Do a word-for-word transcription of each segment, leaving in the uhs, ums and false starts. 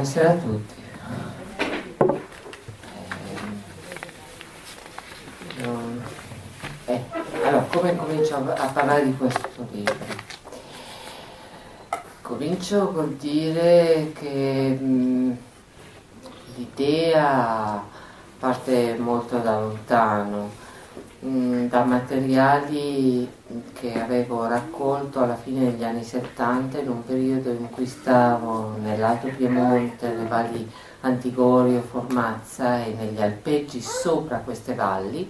Buonasera a tutti. Eh, non- eh, allora, come comincio a, a parlare di questo libro? Comincio col dire che mh, l'idea parte molto da lontano, mh, da materiali che avevo raccolto alla fine degli anni settanta, in un periodo in cui stavo nell'Alto Piemonte, nelle valli Antigorio, Formazza e negli alpeggi sopra queste valli,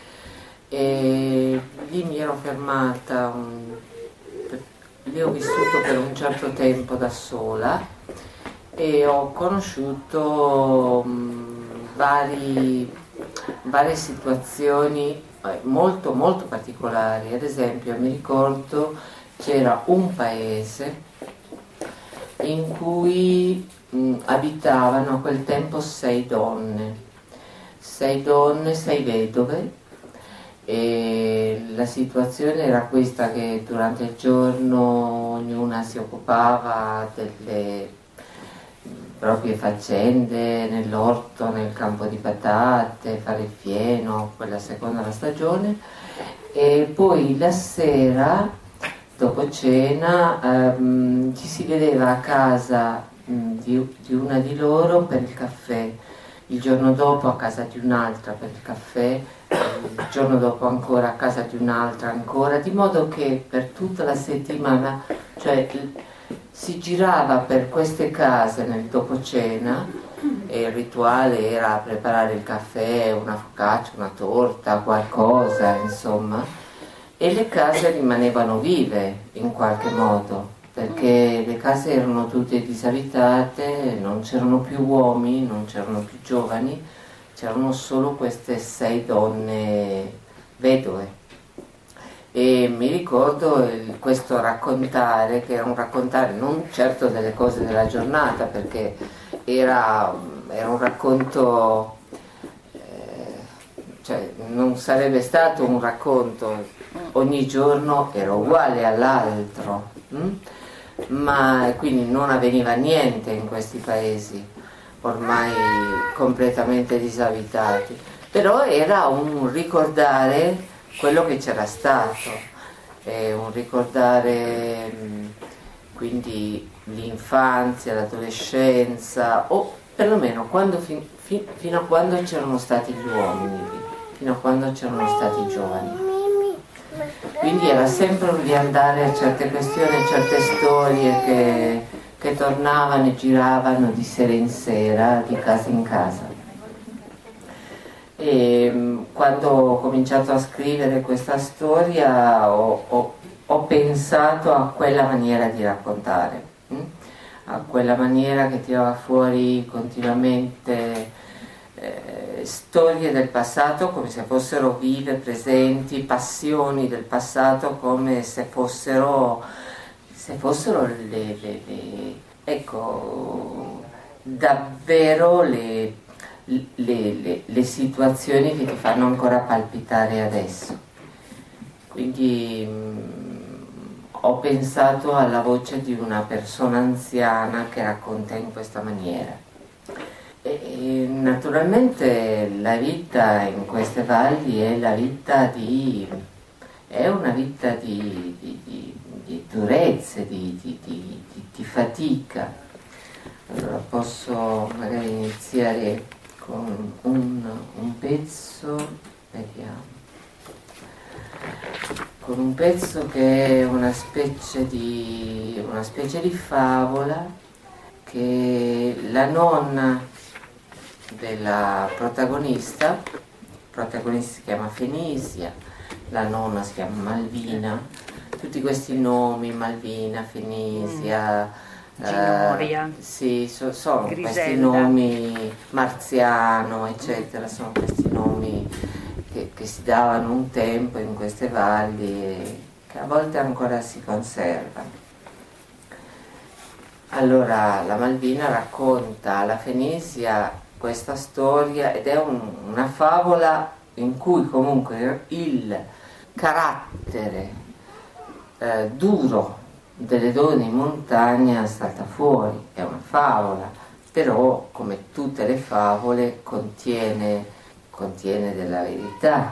e lì mi ero fermata, un, lì ho vissuto per un certo tempo da sola e ho conosciuto mh, vari, varie situazioni eh, molto molto particolari. Ad esempio mi ricordo c'era un paese in cui mh, abitavano a quel tempo sei donne, sei donne, sei vedove, e la situazione era questa, che durante il giorno ognuna si occupava delle proprie faccende nell'orto, nel campo di patate, fare il fieno, quella seconda la stagione, e poi la sera dopo cena ehm, ci si vedeva a casa mh, di, di una di loro per il caffè, il giorno dopo a casa di un'altra per il caffè, il giorno dopo ancora a casa di un'altra ancora, di modo che per tutta la settimana, cioè, si girava per queste case nel dopo cena, e il rituale era preparare il caffè, una focaccia, una torta, qualcosa, insomma, e le case rimanevano vive in qualche modo, perché le case erano tutte disabitate, non c'erano più uomini, non c'erano più giovani, c'erano solo queste sei donne vedove. E mi ricordo il, questo raccontare, che era un raccontare non certo delle cose della giornata, perché era, era un racconto, eh, cioè non sarebbe stato un racconto, ogni giorno era uguale all'altro, hm? Ma quindi non avveniva niente in questi paesi ormai completamente disabitati, però era un ricordare quello che c'era stato, è un ricordare mh, quindi l'infanzia, l'adolescenza, o perlomeno quando, fin, fin, fino a quando c'erano stati gli uomini, fino a quando c'erano stati i giovani. Quindi era sempre un riandare a certe questioni, a certe storie che, che tornavano e giravano di sera in sera, di casa in casa. E quando ho cominciato a scrivere questa storia ho, ho, ho pensato a quella maniera di raccontare, hm? a quella maniera che tirava fuori continuamente eh, storie del passato come se fossero vive, presenti, passioni del passato come se fossero, se fossero le, le, le, ecco, davvero le Le, le, le situazioni che ti fanno ancora palpitare adesso. Quindi mh, ho pensato alla voce di una persona anziana che racconta in questa maniera. E, e naturalmente la vita in queste valli è la vita di è una vita di, di, di, di durezze, di, di, di, di, di fatica. Allora posso magari iniziare con un, un pezzo, vediamo, con un pezzo che è una specie di, una specie di favola che la nonna della protagonista, il protagonista si chiama Fenisia, la nonna si chiama Malvina, tutti questi nomi, Malvina, Fenisia, mm. Ginoria, uh, sì, so, sono Griselda. Questi nomi, Marziano, eccetera, sono questi nomi che, che si davano un tempo in queste valli e che a volte ancora si conservano. Allora la Malvina racconta alla Fenisia questa storia ed è un, una favola in cui comunque il carattere eh, duro delle donne in montagna salta fuori, è una favola, però come tutte le favole contiene, contiene della verità.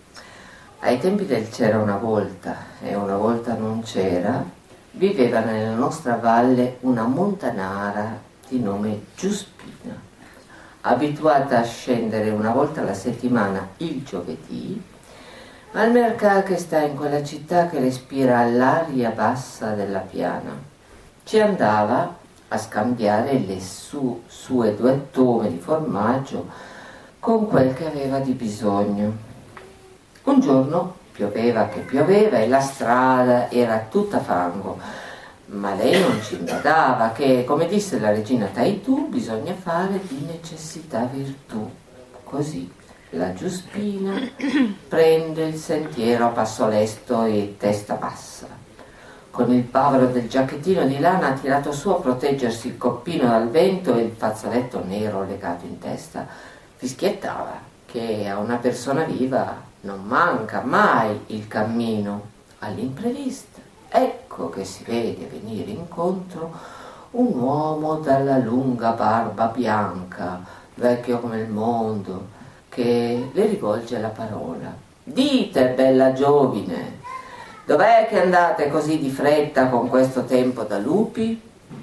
Ai tempi del c'era una volta e una volta non c'era, viveva nella nostra valle una montanara di nome Giuspina, abituata a scendere una volta alla settimana il giovedì al mercato che sta in quella città che respira all'aria bassa della piana. Ci andava a scambiare le su, sue due tome di formaggio con quel che aveva di bisogno. Un giorno pioveva che pioveva e la strada era tutta fango, ma lei non ci badava che, come disse la regina Taitu, bisogna fare di necessità virtù. Così la Giuspina prende il sentiero a passo lesto e testa bassa. Con il bavero del giacchettino di lana tirato su a proteggersi il coppino dal vento e il fazzoletto nero legato in testa, fischiettava che a una persona viva non manca mai il cammino all'imprevista. Ecco che si vede venire incontro un uomo dalla lunga barba bianca, vecchio come il mondo, che le rivolge la parola. Dite, bella giovine, dov'è che andate così di fretta con questo tempo da lupi?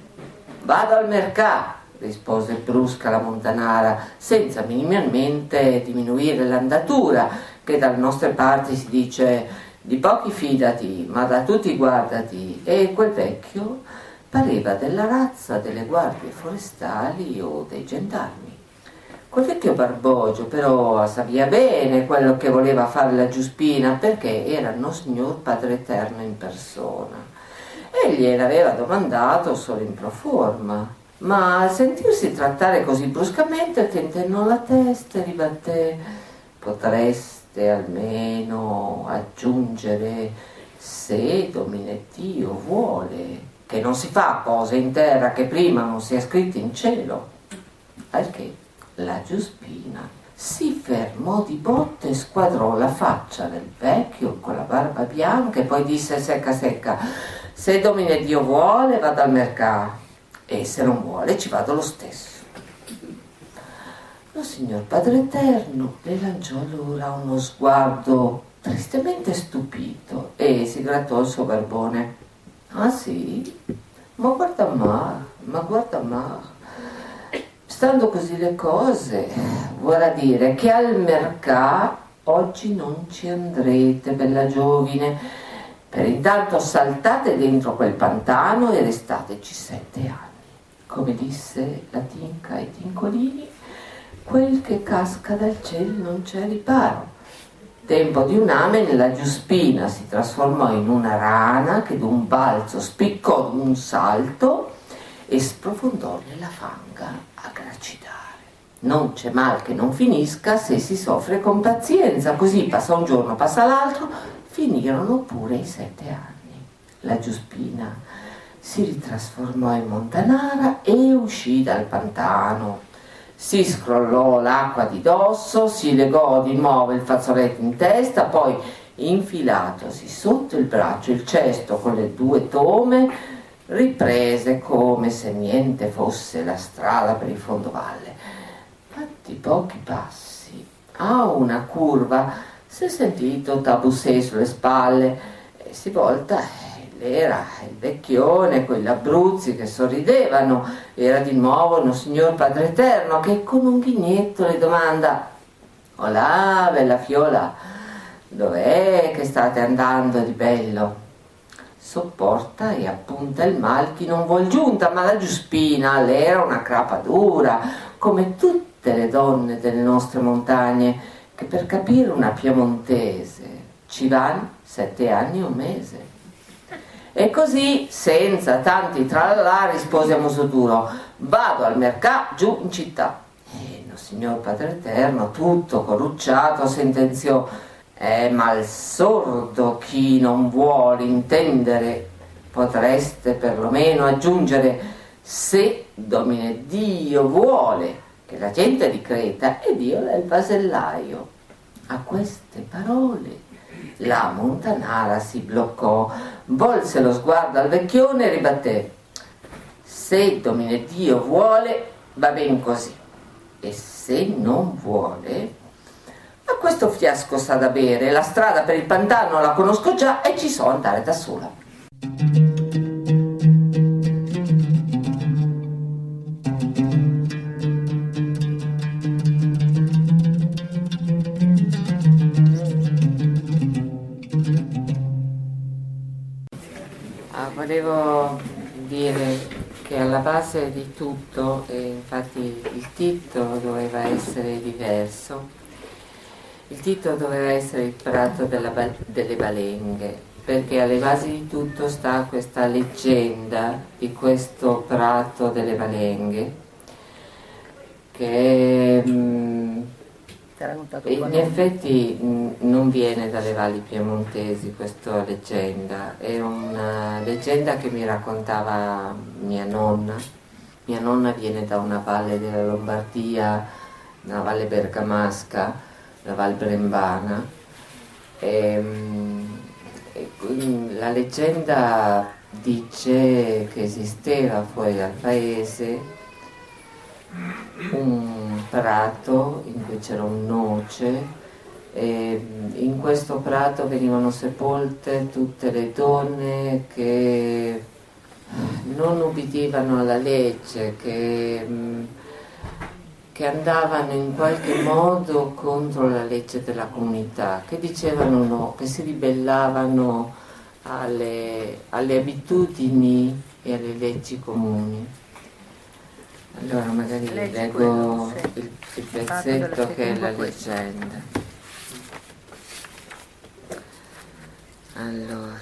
Vado al mercato, rispose brusca la montanara, senza minimamente diminuire l'andatura, che dalle nostre parti si dice di pochi fidati, ma da tutti guardati. E quel vecchio pareva della razza delle guardie forestali o dei gendarmi. Quel vecchio barbogio però sapeva bene quello che voleva fare la Giuspina, perché era il nostro signor Padre Eterno in persona e gliel'aveva domandato solo in pro forma. Ma al sentirsi trattare così bruscamente tentennò la testa e ribatté: potreste almeno aggiungere, se Domine Dio vuole, che non si fa cose in terra che prima non sia scritte in cielo. Al che la Giuspina si fermò di botte e squadrò la faccia del vecchio con la barba bianca e poi disse secca secca: se Domine Dio vuole vado al mercato, e se non vuole ci vado lo stesso. Lo signor Padre Eterno le lanciò allora uno sguardo tristemente stupito e si grattò il suo barbone. Ah sì? Ma guarda ma, ma guarda ma. Stando così le cose, vorrà dire che al mercato oggi non ci andrete, bella giovine. Per intanto saltate dentro quel pantano e restateci sette anni. Come disse la Tinca ai Tincolini, quel che casca dal cielo non c'è riparo. Tempo di un amen la Giuspina si trasformò in una rana che d'un balzo spiccò d'un salto e sprofondò nella fanga a gracidare. Non c'è mal che non finisca se si soffre con pazienza. Così passa un giorno, passa l'altro, finirono pure i sette anni. La Giuspina si ritrasformò in montanara e uscì dal pantano. Si scrollò l'acqua di dosso, si legò di nuovo il fazzoletto in testa, poi infilatosi sotto il braccio il cesto con le due tome, riprese come se niente fosse la strada per il fondovalle. Fatti pochi passi, a una curva, si è sentito Tabusè sulle spalle e si volta. Era il vecchione con gli abbruzzi che sorridevano, era di nuovo il signor Padre Eterno che con un ghignetto le domanda: olà, bella fiola, dov'è che state andando di bello? Sopporta e appunta il mal chi non vuol giunta, ma la Giuspina, lei era una crapa dura, come tutte le donne delle nostre montagne, che per capire una piemontese ci vanno sette anni e un mese. E così, senza tanti tralala, rispose a muso duro: vado al mercato giù in città. E il signor Padre Eterno, tutto corrucciato, sentenziò: è mal sordo chi non vuole intendere. Potreste perlomeno aggiungere: se Domine Dio vuole, che la gente di Creta e Dio è il vasellaio. A queste parole la montanara si bloccò, volse lo sguardo al vecchione e ribatté: se Domine Dio vuole, va ben così. E se non vuole, a questo fiasco sa da bere, la strada per il pantano la conosco già e ci so andare da sola. Ah, volevo dire che alla base di tutto, e infatti il titolo doveva essere diverso, il titolo doveva essere Il prato della, delle balenghe, perché alle basi di tutto sta questa leggenda di questo prato delle balenghe, che mh, in effetti mh, non viene dalle valli piemontesi questa leggenda, è una leggenda che mi raccontava mia nonna. Mia nonna viene da una valle della Lombardia, una valle bergamasca, la Val Brembana, e, e la leggenda dice che esisteva fuori dal paese un prato in cui c'era un noce, e in questo prato venivano sepolte tutte le donne che non ubbidivano alla legge, che, che andavano in qualche modo contro la legge della comunità, che dicevano no, che si ribellavano alle, alle abitudini e alle leggi comuni. Allora magari leggo, leggo sì. il, il pezzetto che è la leggenda. Allora,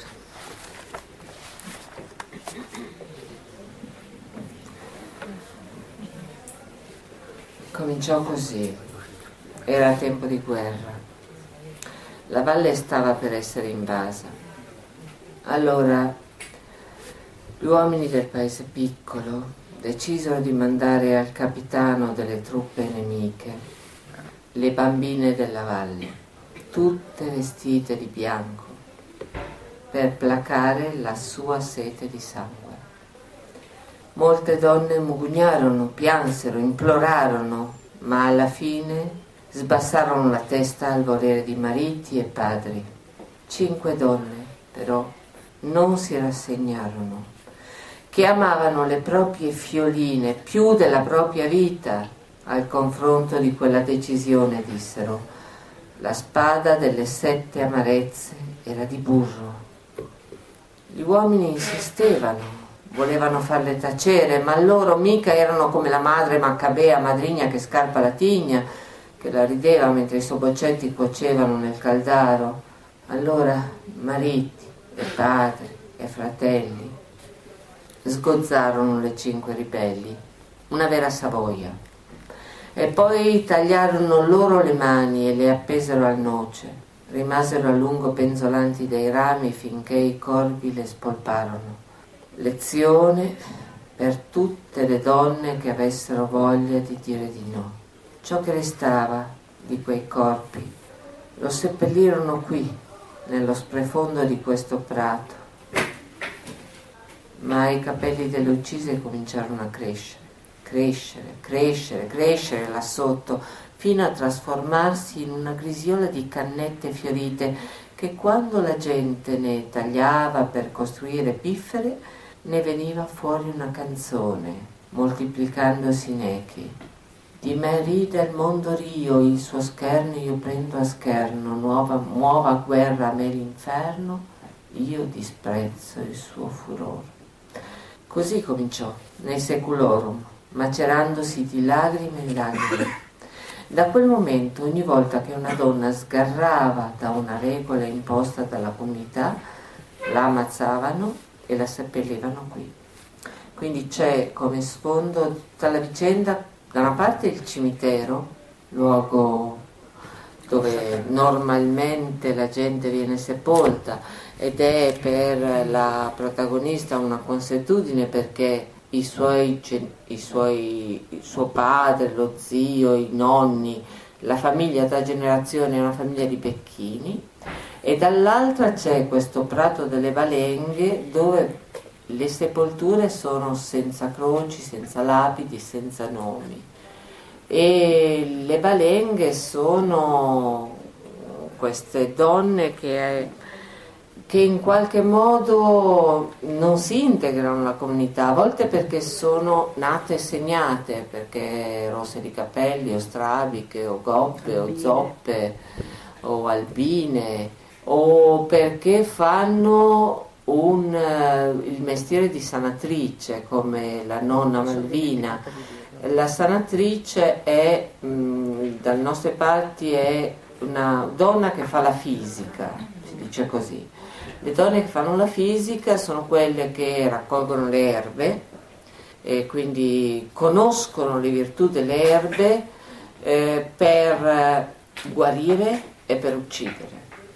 cominciò così. Era tempo di guerra. La valle stava per essere invasa. Allora gli uomini del paese piccolo decisero di mandare al capitano delle truppe nemiche le bambine della valle, tutte vestite di bianco, per placare la sua sete di sangue. Molte donne mugugnarono, piansero, implorarono, ma alla fine sbassarono la testa al volere di mariti e padri. Cinque donne, però, non si rassegnarono, che amavano le proprie fioline più della propria vita. Al confronto di quella decisione dissero: la spada delle sette amarezze era di burro. Gli uomini insistevano, volevano farle tacere, ma loro mica erano come la madre Maccabea, madrigna che scarpa la tigna, che la rideva mentre i suoi boccetti cuocevano nel caldaro. Allora mariti e padri e fratelli sgozzarono le cinque ribelli, una vera savoia, e poi tagliarono loro le mani e le appesero al noce. Rimasero a lungo penzolanti dai rami finché i corvi le spolparono. Lezione per tutte le donne che avessero voglia di dire di no. Ciò che restava di quei corpi lo seppellirono qui, nello sprofondo di questo prato. Ma i capelli delle uccise cominciarono a crescere, crescere, crescere, crescere là sotto, fino a trasformarsi in una grisiola di cannette fiorite che, quando la gente ne tagliava per costruire piffere, ne veniva fuori una canzone, moltiplicandosi in echi. Di me ride il mondo rio, il suo scherno io prendo a scherno, nuova, nuova guerra a me l'inferno, io disprezzo il suo furore. Così cominciò, nei seculorum, macerandosi di lacrime in lacrime. Da quel momento, ogni volta che una donna sgarrava da una regola imposta dalla comunità, la ammazzavano e la seppellivano qui. Quindi c'è come sfondo tutta la vicenda, da una parte il cimitero, luogo dove normalmente la gente viene sepolta, ed è per la protagonista una consuetudine, perché i suoi, i suoi, il suo padre, lo zio, i nonni, la famiglia da generazione è una famiglia di becchini, e dall'altra c'è questo prato delle balenghe dove le sepolture sono senza croci, senza lapidi, senza nomi, e le balenghe sono queste donne che, che in qualche modo non si integrano nella comunità, a volte perché sono nate e segnate, perché rosse di capelli o strabiche o gobbe o zoppe o albine, o perché fanno un, uh, il mestiere di sanatrice, come la nonna Malvina. La sanatrice è, mh, dalle nostre parti, è una donna che fa la fisica, si dice così. Le donne che fanno la fisica sono quelle che raccolgono le erbe e quindi conoscono le virtù delle erbe eh, per guarire e per uccidere.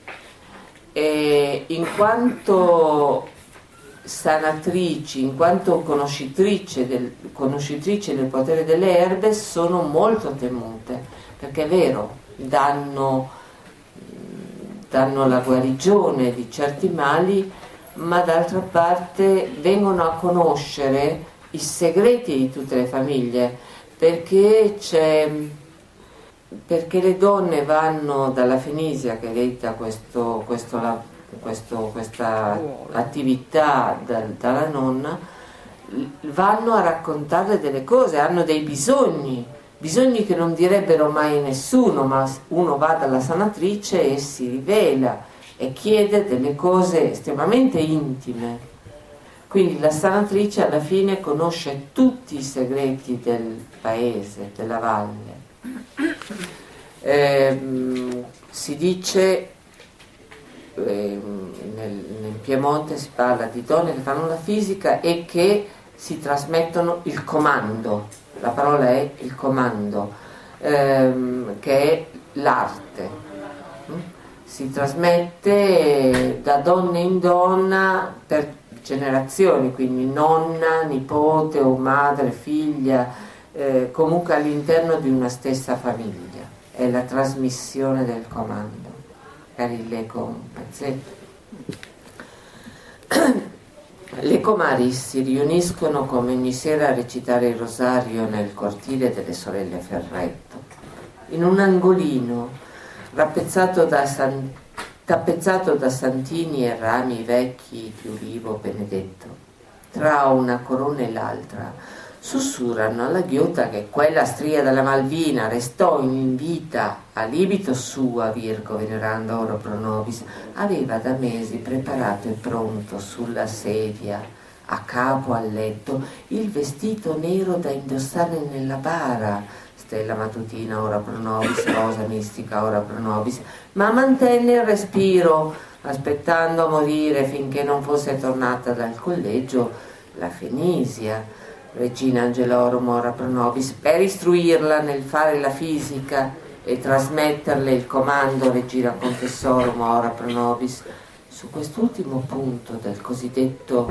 E in quanto sanatrici, in quanto conoscitrici del, conoscitrici del potere delle erbe, sono molto temute, perché è vero, danno, danno la guarigione di certi mali, ma d'altra parte vengono a conoscere i segreti di tutte le famiglie, perché c'è perché le donne vanno dalla Fenisia, che eredita questo, questo, questo, questa attività dal, dalla nonna, vanno a raccontare delle cose, hanno dei bisogni, bisogni che non direbbero mai nessuno, ma uno va dalla sanatrice e si rivela e chiede delle cose estremamente intime. Quindi la sanatrice alla fine conosce tutti i segreti del paese, della valle. Eh, si dice eh, nel, nel Piemonte si parla di donne che fanno la fisica e che si trasmettono il comando, la parola è il comando, ehm, che è l'arte, si trasmette da donna in donna per generazioni, quindi nonna, nipote o madre, figlia, Eh, comunque all'interno di una stessa famiglia. È la trasmissione del comando. Magari leggo un pezzetto. Le comari si riuniscono come ogni sera a recitare il rosario nel cortile delle sorelle Ferretto, in un angolino rappezzato da san... tappezzato da santini e rami vecchi di ulivo benedetto. Tra una corona e l'altra sussurrano alla ghiotta che quella stria della Malvina restò in vita a libito sua, Virgo, veneranda ora pro nobis, aveva da mesi preparato e pronto sulla sedia, a capo al letto, il vestito nero da indossare nella bara, stella mattutina ora pro nobis, rosa mistica ora pro nobis, ma mantenne il respiro, aspettando a morire finché non fosse tornata dal collegio la Fenisia, Regina Angelorum ora pro nobis, per istruirla nel fare la fisica e trasmetterle il comando Regina Confessorum ora pro nobis. Su quest'ultimo punto del cosiddetto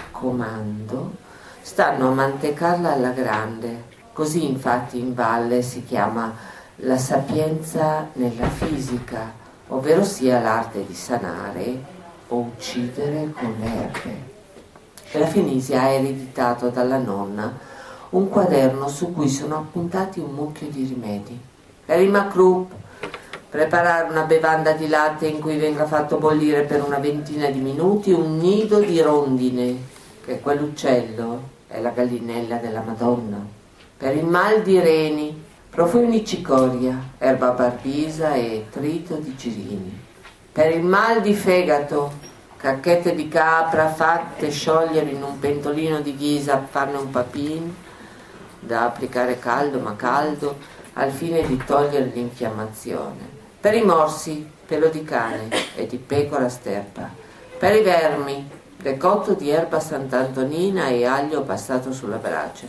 comando stanno a mantecarla alla grande, così infatti in valle si chiama la sapienza nella fisica, ovvero sia l'arte di sanare o uccidere con le erbe. La Fenisia ha ereditato dalla nonna un quaderno su cui sono appuntati un mucchio di rimedi. Per il macrup, preparare una bevanda di latte in cui venga fatto bollire per una ventina di minuti un nido di rondine, che è quell'uccello, è la gallinella della Madonna. Per il mal di reni, profumi di cicoria, erba barbisa e trito di girini. Per il mal di fegato, cacchette di capra fatte sciogliere in un pentolino di ghisa, farne un papin da applicare caldo ma caldo al fine di togliere l'infiammazione. Per i morsi, pelo di cane e di pecora sterpa. Per i vermi, decotto di erba sant'antonina e aglio passato sulla brace.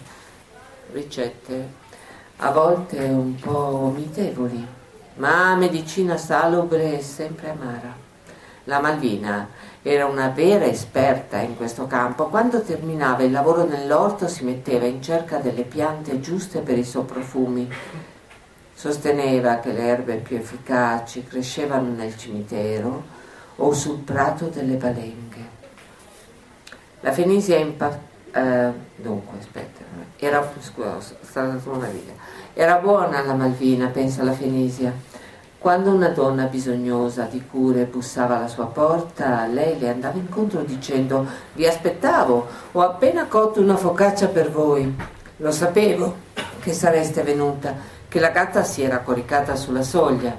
Ricette a volte un po' amichevoli, ma medicina salubre e sempre amara. La Malvina era una vera esperta in questo campo. Quando terminava il lavoro nell'orto si metteva in cerca delle piante giuste per i soprafumi. Sosteneva che le erbe più efficaci crescevano nel cimitero o sul prato delle balenghe. La Fenisia impa- eh, dunque, aspetta, era, scusa, stata una riga. Era buona la Malvina, pensa la Fenisia. Quando una donna bisognosa di cure bussava alla sua porta, lei le andava incontro dicendo: vi aspettavo, ho appena cotto una focaccia per voi. Lo sapevo che sareste venuta, che la gatta si era coricata sulla soglia.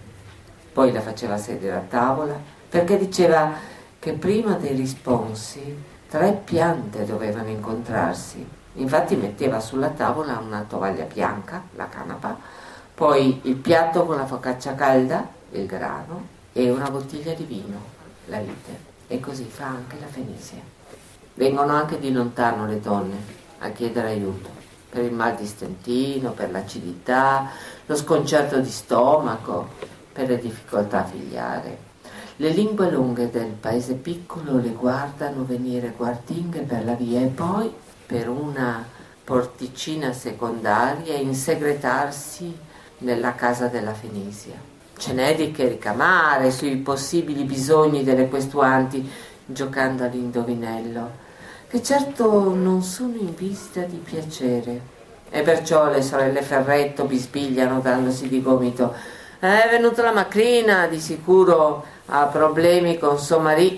Poi la faceva sedere a tavola, perché diceva che prima dei risponsi tre piante dovevano incontrarsi. Infatti metteva sulla tavola una tovaglia bianca, la canapa, poi il piatto con la focaccia calda, il grano, e una bottiglia di vino, la vite. E così fa anche la Fenisia. Vengono anche di lontano le donne a chiedere aiuto, per il mal di stentino, per l'acidità, lo sconcerto di stomaco, per le difficoltà a figliare. Le lingue lunghe del paese piccolo le guardano venire guardinghe per la via e poi, per una porticina secondaria, insegretarsi nella casa della Fenisia. Ce n'è di che ricamare sui possibili bisogni delle questuanti, giocando all'indovinello, che certo non sono in vista di piacere. E perciò le sorelle Ferretto bisbigliano dandosi di gomito: è venuta la macrina, di sicuro ha problemi con suo marì.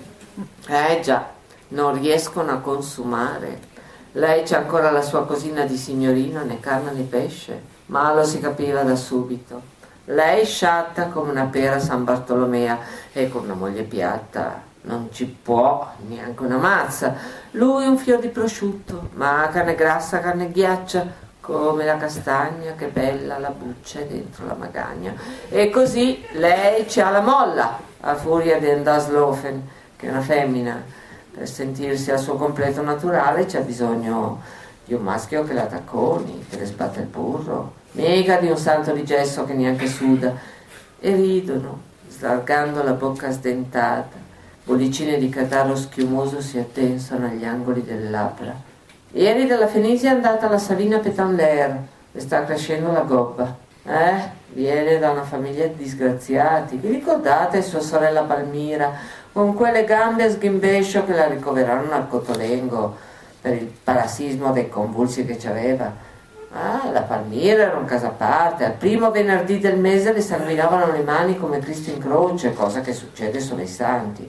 Eh già, non riescono a consumare. Lei c'ha ancora la sua cosina di signorino, né carne né pesce, ma lo si capiva da subito. Lei sciatta come una pera San Bartolomea e con una moglie piatta non ci può neanche una mazza. Lui un fior di prosciutto, ma carne grassa, carne ghiaccia, come la castagna, che bella la buccia è dentro la magagna. E così lei ci ha la molla, a furia di Endaslofen, che è una femmina. Per sentirsi al suo completo naturale c'è bisogno di un maschio che la tacconi, che le sbatta il burro, mica di un santo di gesso che neanche suda. E ridono, slargando la bocca sdentata. Bollicine di catarro schiumoso si addensano agli angoli delle labbra. Ieri dalla Fenisia è andata la Savina Petanler, le sta crescendo la gobba. Eh, viene da una famiglia di disgraziati. Vi ricordate sua sorella Palmira, con quelle gambe a sghimbescio che la ricoverarono al Cotolengo per il parassismo dei convulsi che c'aveva? Ah, la Palmira era un caso a parte. Al primo venerdì del mese le sanguinavano le mani come Cristo in croce, cosa che succede solo ai santi.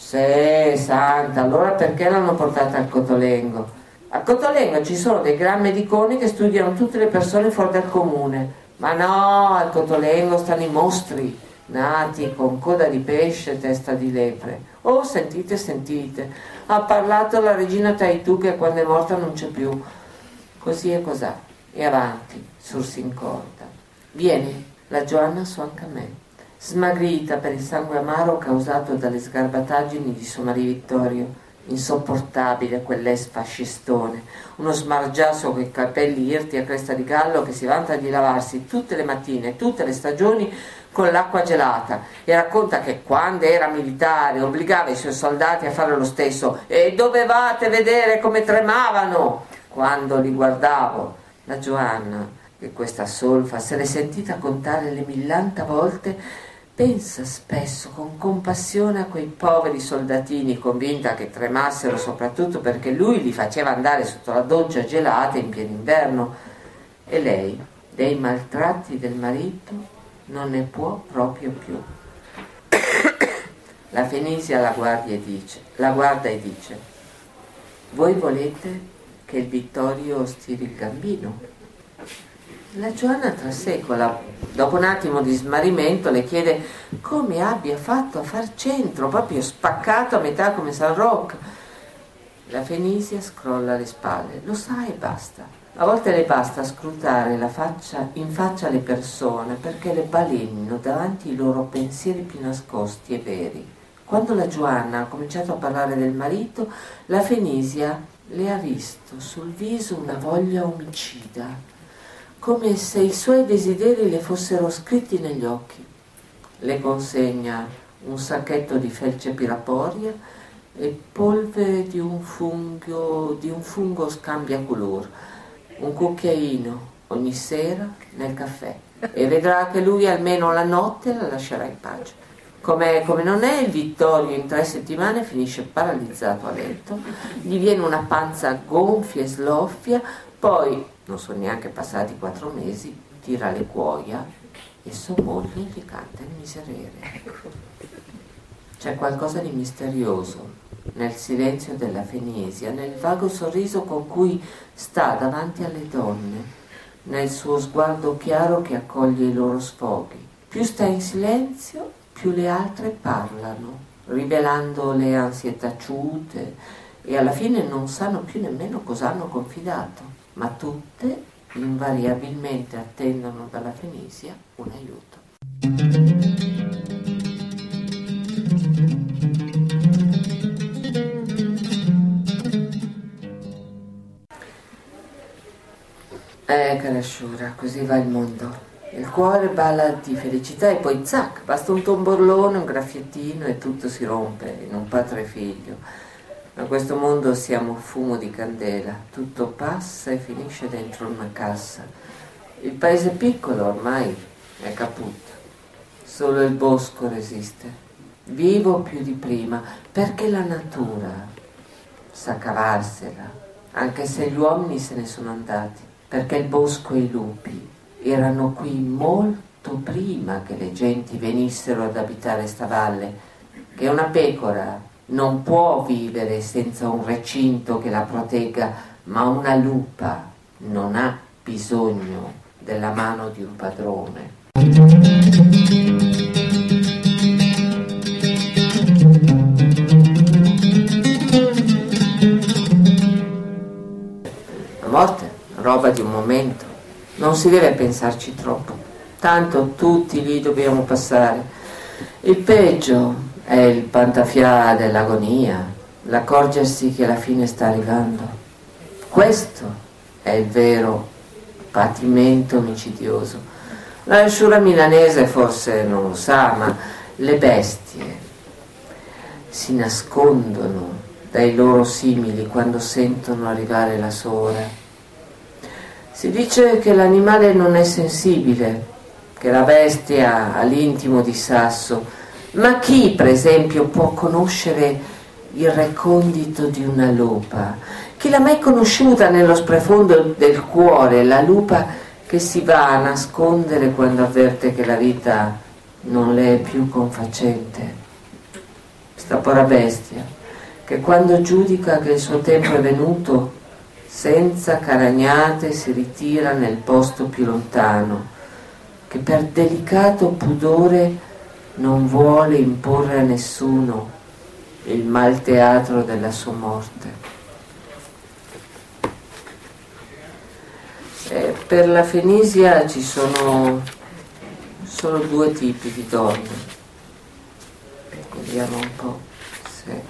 Sì, santa, allora perché l'hanno portata al Cotolengo? A Cotolengo ci sono dei gran mediconi che studiano tutte le persone fuori dal comune. Ma no, al Cotolengo stanno i mostri, nati con coda di pesce e testa di lepre. Oh, sentite, sentite, ha parlato la regina Taitu che quando è morta non c'è più. Così e cos'ha. E avanti, Sursincorda. Viene la Giovanna su anche a me, smagrita per il sangue amaro causato dalle sgarbataggini di suo marito Vittorio. Insopportabile quell'es fascistone, uno smargiasso coi capelli irti a cresta di gallo che si vanta di lavarsi tutte le mattine, tutte le stagioni con l'acqua gelata, e racconta che quando era militare obbligava i suoi soldati a fare lo stesso e dovevate vedere come tremavano quando li guardavo. La Giovanna, che questa solfa se l'è sentita contare le millanta volte, pensa spesso con compassione a quei poveri soldatini, convinta che tremassero soprattutto perché lui li faceva andare sotto la doccia gelata in pieno inverno. E lei, dei maltratti del marito, non ne può proprio più. La Fenisia la guarda e dice, la guarda e dice: voi volete che il Vittorio stiri il gambino? La Giovanna trasecola, dopo un attimo di smarrimento le chiede come abbia fatto a far centro, proprio spaccato a metà come San Rocco. La Fenisia scrolla le spalle, lo sa e basta. A volte le basta scrutare la faccia, in faccia alle persone perché le balenino davanti i loro pensieri più nascosti e veri. Quando la Giovanna ha cominciato a parlare del marito, la Fenisia le ha visto sul viso una voglia omicida, come se i suoi desideri le fossero scritti negli occhi. Le consegna un sacchetto di felce piraporia e polvere di un fungo, di un fungo scambiacolor, un cucchiaino ogni sera nel caffè, e vedrà che lui almeno la notte la lascerà in pace. Come, come non è, il Vittorio in tre settimane finisce paralizzato a letto, gli viene una panza gonfia e sloffia, poi, non sono neanche passati quattro mesi, tira le cuoia e sua moglie gli canta il miserere. C'è qualcosa di misterioso nel silenzio della Fenisia, nel vago sorriso con cui sta davanti alle donne, nel suo sguardo chiaro che accoglie i loro sfoghi. Più sta in silenzio, più le altre parlano, rivelando le ansie taciute, e alla fine non sanno più nemmeno cosa hanno confidato, ma tutte invariabilmente attendono dalla Fenisia un aiuto. Eh, cara Shura, così va il mondo. Il cuore balla di felicità e poi zac, basta un tomborlone, un graffiettino e tutto si rompe in un padre e figlio. Ma questo mondo siamo fumo di candela, tutto passa e finisce dentro una cassa. Il paese piccolo ormai è caput, solo il bosco resiste, vivo più di prima, perché la natura sa cavarsela, anche se gli uomini se ne sono andati, perché il bosco e i lupi erano qui molto prima che le genti venissero ad abitare sta valle, che una pecora non può vivere senza un recinto che la protegga, ma una lupa non ha bisogno della mano di un padrone. La morte, roba di un momento. Non si deve pensarci troppo, tanto tutti lì dobbiamo passare. Il peggio è il pantafià dell'agonia, l'accorgersi che la fine sta arrivando. Questo è il vero patimento micidiose. La sciura milanese forse non lo sa, ma le bestie si nascondono dai loro simili quando sentono arrivare la sua ora. Si dice che l'animale non è sensibile, che la bestia ha l'intimo di sasso, ma chi, per esempio, può conoscere il recondito di una lupa? Chi l'ha mai conosciuta nello sprofondo del cuore, la lupa che si va a nascondere quando avverte che la vita non le è più confacente? Sta povera bestia, che quando giudica che il suo tempo è venuto, senza caragnate si ritira nel posto più lontano, che per delicato pudore non vuole imporre a nessuno il mal teatro della sua morte. E per la Fenisia ci sono solo due tipi di donne. Vediamo un po' se...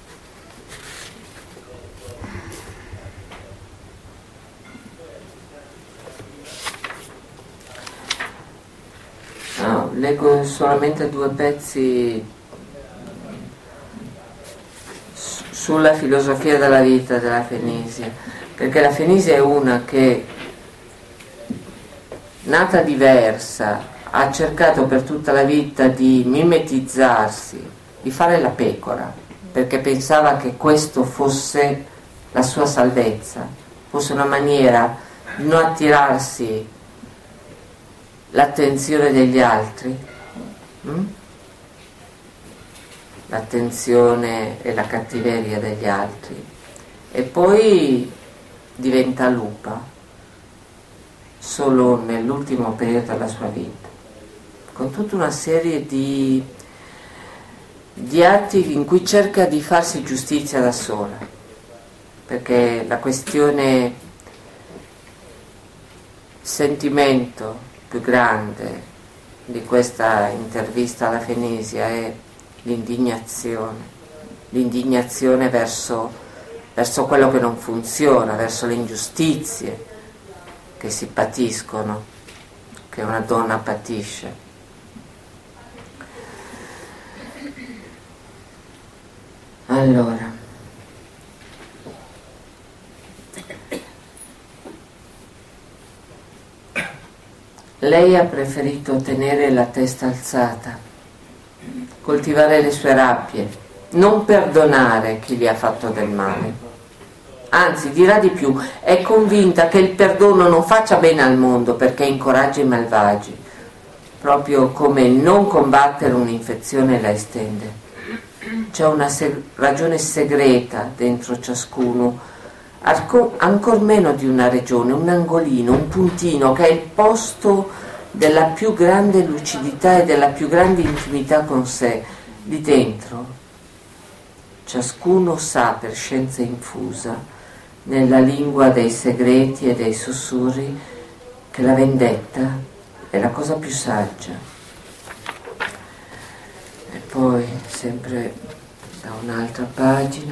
No, leggo solamente due pezzi sulla filosofia della vita della Fenisia, perché la Fenisia è una che, nata diversa, ha cercato per tutta la vita di mimetizzarsi, di fare la pecora, perché pensava che questo fosse la sua salvezza, fosse una maniera di non attirarsi l'attenzione degli altri, hm? l'attenzione e la cattiveria degli altri, e poi diventa lupa solo nell'ultimo periodo della sua vita, con tutta una serie di, di atti in cui cerca di farsi giustizia da sola, perché la questione sentimento più grande di questa intervista alla Fenisia è l'indignazione, l'indignazione verso, verso quello che non funziona, verso le ingiustizie che si patiscono, che una donna patisce. Allora, lei ha preferito tenere la testa alzata, coltivare le sue rabbie, non perdonare chi gli ha fatto del male. Anzi, dirà di più, è convinta che il perdono non faccia bene al mondo perché incoraggia i malvagi, proprio come il non combattere un'infezione la estende. C'è una seg- ragione segreta dentro ciascuno, arco- ancor meno di una regione, un angolino, un puntino che è il posto della più grande lucidità e della più grande intimità con sé, lì dentro. Ciascuno sa per scienza infusa, nella lingua dei segreti e dei sussurri, che la vendetta è la cosa più saggia. E poi, sempre da un'altra pagina,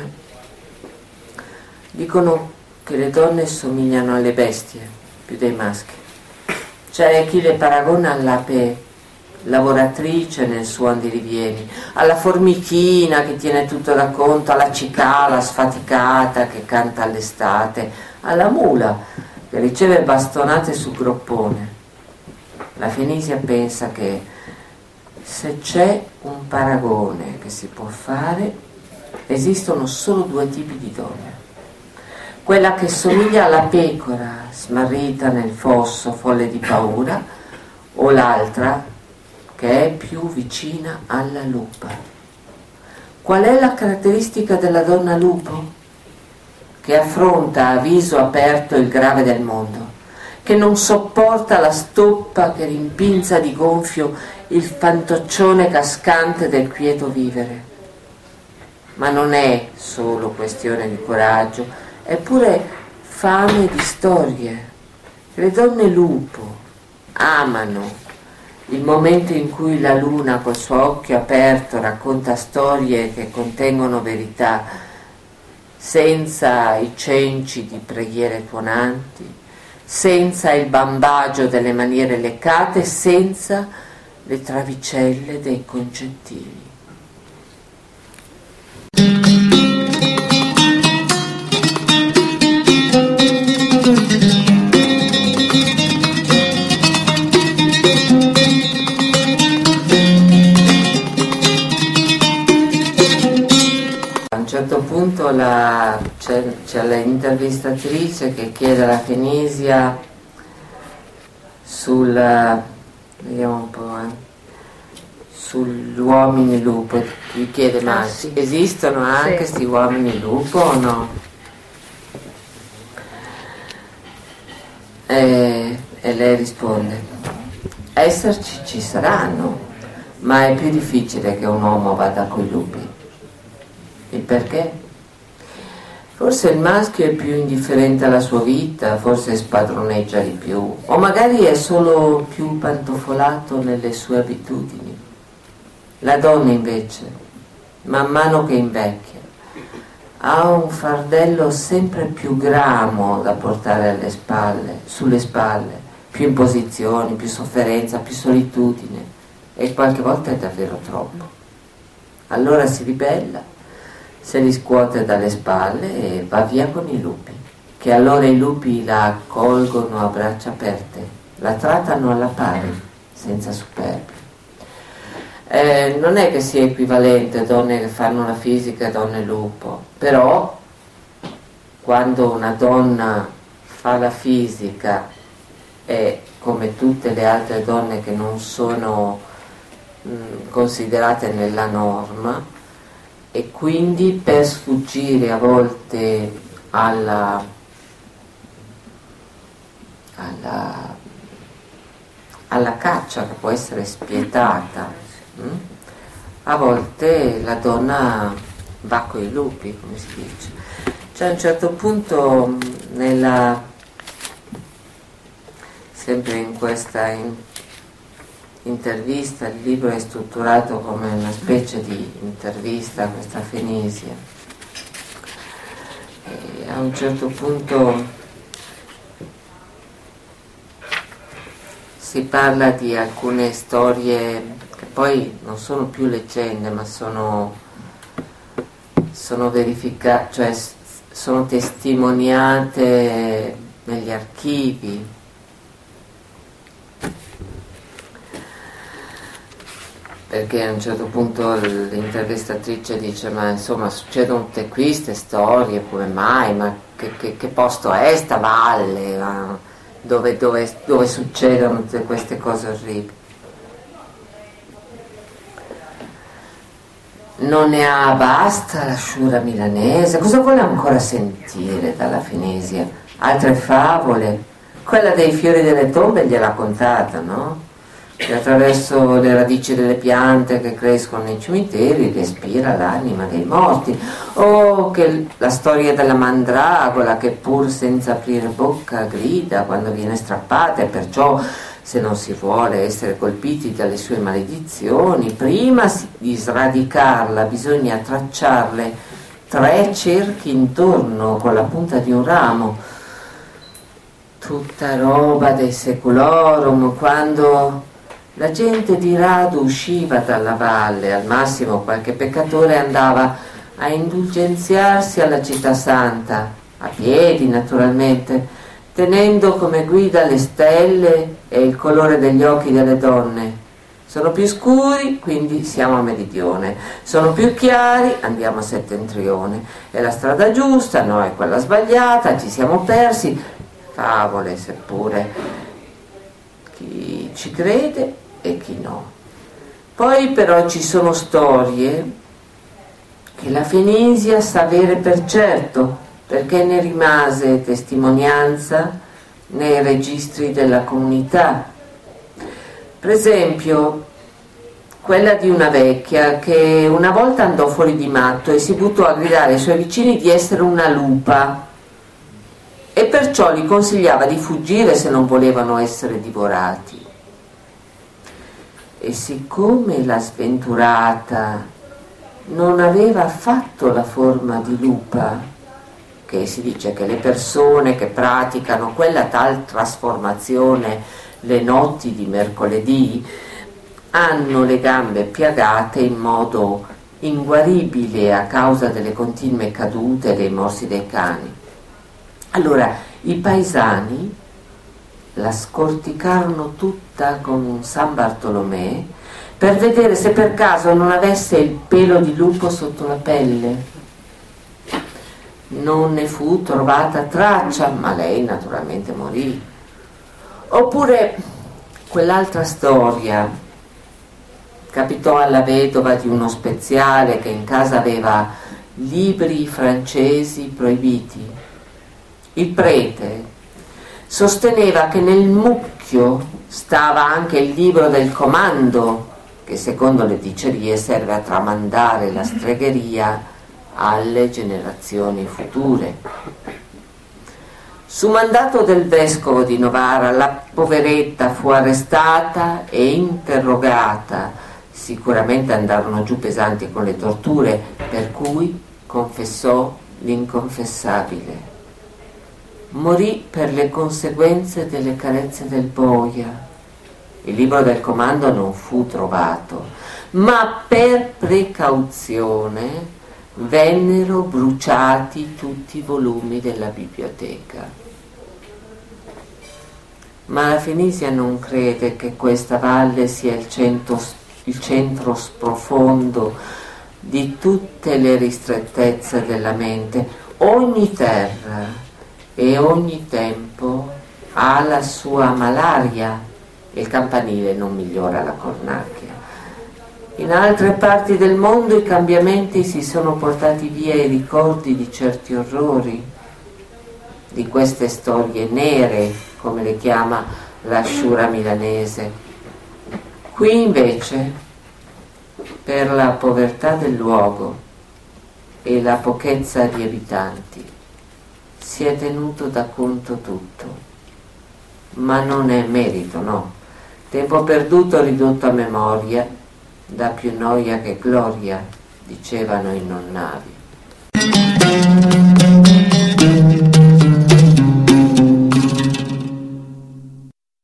dicono che le donne somigliano alle bestie più dei maschi. C'è chi le paragona all'ape lavoratrice nel suo andirivieni, alla formichina che tiene tutto da conto, alla cicala sfaticata che canta all'estate, alla mula che riceve bastonate sul groppone. La Fenisia pensa che se c'è un paragone che si può fare, esistono solo due tipi di donne: quella che somiglia alla pecora smarrita nel fosso folle di paura, o l'altra che è più vicina alla lupa. Qual è la caratteristica della donna lupo? Che affronta a viso aperto il grave del mondo, che non sopporta la stoppa che rimpinza di gonfio il fantoccione cascante del quieto vivere. Ma non è solo questione di coraggio, è pure fame di storie. Le donne lupo amano il momento in cui la luna col suo occhio aperto racconta storie che contengono verità, senza i cenci di preghiere tuonanti, senza il bambagio delle maniere leccate, senza le travicelle dei concettini. A un certo punto la, c'è, c'è l'intervistatrice che chiede alla Fenisia sul, vediamo un po', eh, sugli uomini lupo, gli chiede: ma ah, sì. esistono anche questi sì. uomini lupo o no? E, e lei risponde: esserci ci saranno, ma è più difficile che un uomo vada coi lupi. Il perché? Forse il maschio è più indifferente alla sua vita, forse spadroneggia di più, o magari è solo più pantofolato nelle sue abitudini. La donna invece, man mano che invecchia, ha un fardello sempre più gramo da portare alle spalle, sulle spalle, più imposizioni, più sofferenza, più solitudine, e qualche volta è davvero troppo. Allora si ribella, se li scuote dalle spalle e va via con i lupi, che allora i lupi la accolgono a braccia aperte, la trattano alla pari, senza superbia. Eh, non è che sia equivalente donne che fanno la fisica e donne lupo, però quando una donna fa la fisica è come tutte le altre donne che non sono mh, considerate nella norma, e quindi per sfuggire a volte alla, alla, alla caccia che può essere spietata, hm? a volte la donna va coi lupi, come si dice. C'è un certo punto nella, sempre in questa in, intervista, il libro è strutturato come una specie di intervista a questa Fenisia, e a un certo punto si parla di alcune storie che poi non sono più leggende, ma sono, sono verificate, cioè sono testimoniate negli archivi. perché a un certo punto l'intervistatrice dice: ma insomma succedono tutte queste storie, come mai? Ma che, che, che posto è sta valle? Ma dove, dove, dove succedono tutte queste cose orribili? Non ne ha basta la sciura milanese? Cosa vuole ancora sentire dalla Fenisia? Altre favole? Quella dei fiori delle tombe gliel'ha contata, no? Che attraverso le radici delle piante che crescono nei cimiteri respira l'anima dei morti, o che la storia della mandragola che pur senza aprire bocca grida quando viene strappata, e perciò se non si vuole essere colpiti dalle sue maledizioni, prima di sradicarla bisogna tracciarle tre cerchi intorno con la punta di un ramo. Tutta roba dei seculorum. Quando la gente di rado usciva dalla valle, al massimo qualche peccatore andava a indulgenziarsi alla città santa, a piedi naturalmente, tenendo come guida le stelle e il colore degli occhi delle donne. Sono più scuri, quindi siamo a meridione. Sono più chiari, andiamo a settentrione. È la strada giusta, no, è quella sbagliata, ci siamo persi. Favole, seppure chi ci crede e chi no. Poi però ci sono storie che la Fenisia sa avere per certo, perché ne rimase testimonianza nei registri della comunità. Per esempio, quella di una vecchia che una volta andò fuori di matto e si buttò a gridare ai suoi vicini di essere una lupa, e perciò gli consigliava di fuggire se non volevano essere divorati. E siccome la sventurata non aveva affatto la forma di lupa, che si dice che le persone che praticano quella tal trasformazione le notti di mercoledì hanno le gambe piagate in modo inguaribile a causa delle continue cadute dei morsi dei cani. Allora i paesani la scorticarono tutta con un San Bartolomè per vedere se per caso non avesse il pelo di lupo sotto la pelle. Non ne fu trovata traccia, ma lei naturalmente morì. Oppure quell'altra storia capitò alla vedova di uno speziale che in casa aveva libri francesi proibiti. Il prete sosteneva che nel mucchio stava anche il libro del comando, che secondo le dicerie serve a tramandare la stregheria alle generazioni future. Su mandato del vescovo di Novara la poveretta fu arrestata e interrogata. Sicuramente andarono giù pesanti con le torture, per cui confessò l'inconfessabile. Morì per le conseguenze delle carezze del boia. Il libro del comando non fu trovato, ma per precauzione vennero bruciati tutti i volumi della biblioteca. Ma la Fenisia non crede che questa valle sia il centro, il centro sprofondo di tutte le ristrettezze della mente. Ogni terra e ogni tempo ha la sua malaria, il campanile non migliora la cornacchia. In altre parti del mondo i cambiamenti si sono portati via i ricordi di certi orrori, di queste storie nere, come le chiama la sciura milanese. Qui invece, per la povertà del luogo e la pochezza di abitanti, si è tenuto da conto tutto, ma non è merito, no. Tempo perduto ridotto a memoria, dà più noia che gloria, dicevano i nonnavi.